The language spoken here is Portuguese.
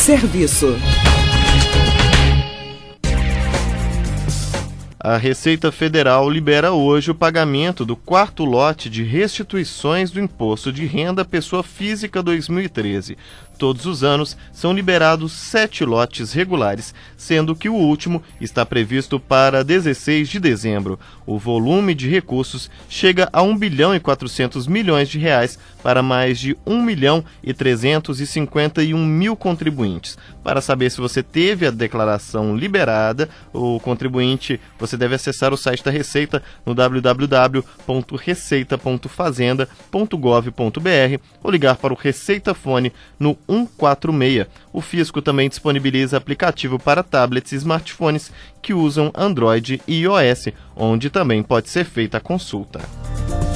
Serviço. A Receita Federal libera hoje o pagamento do quarto lote de restituições do Imposto de Renda à Pessoa Física 2013. Todos os anos são liberados 7 lotes regulares, sendo que o último está previsto para 16 de dezembro. O volume de recursos chega a R$ 1,4 bilhão para mais de 1.351.000 contribuintes. Para saber se você teve a declaração liberada, o contribuinte, você deve acessar o site da Receita no www.receita.fazenda.gov.br ou ligar para o Receita Fone no 146. O Fisco também disponibiliza aplicativo para tablets e smartphones que usam Android e iOS, onde também pode ser feita a consulta.